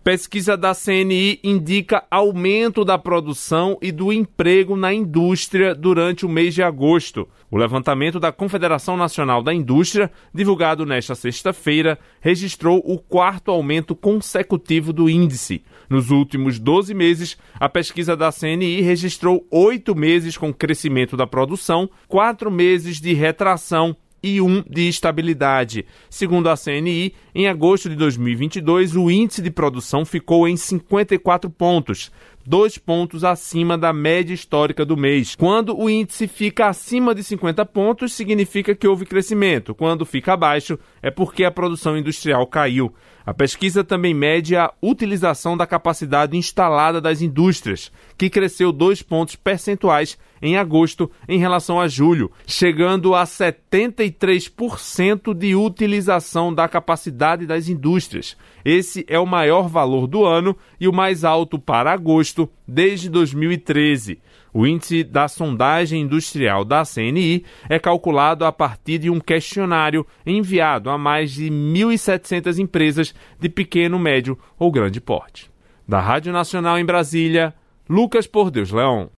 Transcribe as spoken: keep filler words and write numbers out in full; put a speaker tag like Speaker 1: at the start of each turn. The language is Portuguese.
Speaker 1: Pesquisa da C N I indica aumento da produção e do emprego na indústria durante o mês de agosto. O levantamento da Confederação Nacional da Indústria, divulgado nesta sexta-feira, registrou o quarto aumento consecutivo do índice. Nos últimos doze meses, a pesquisa da C N I registrou oito meses com crescimento da produção, quatro meses de retração e um de estabilidade. Segundo a C N I, em agosto de dois mil e vinte e dois, o índice de produção ficou em cinquenta e quatro pontos, dois pontos acima da média histórica do mês. Quando o índice fica acima de cinquenta pontos, significa que houve crescimento. Quando fica abaixo, é porque a produção industrial caiu. A pesquisa também mede a utilização da capacidade instalada das indústrias, que cresceu dois pontos percentuais em agosto em relação a julho, chegando a setenta e três por cento de utilização da capacidade das indústrias. Esse é o maior valor do ano e o mais alto para agosto desde dois mil e treze. O índice da sondagem industrial da C N I é calculado a partir de um questionário enviado a mais de mil e setecentas empresas de pequeno, médio ou grande porte. Da Rádio Nacional em Brasília, Lucas Por Deus Leão.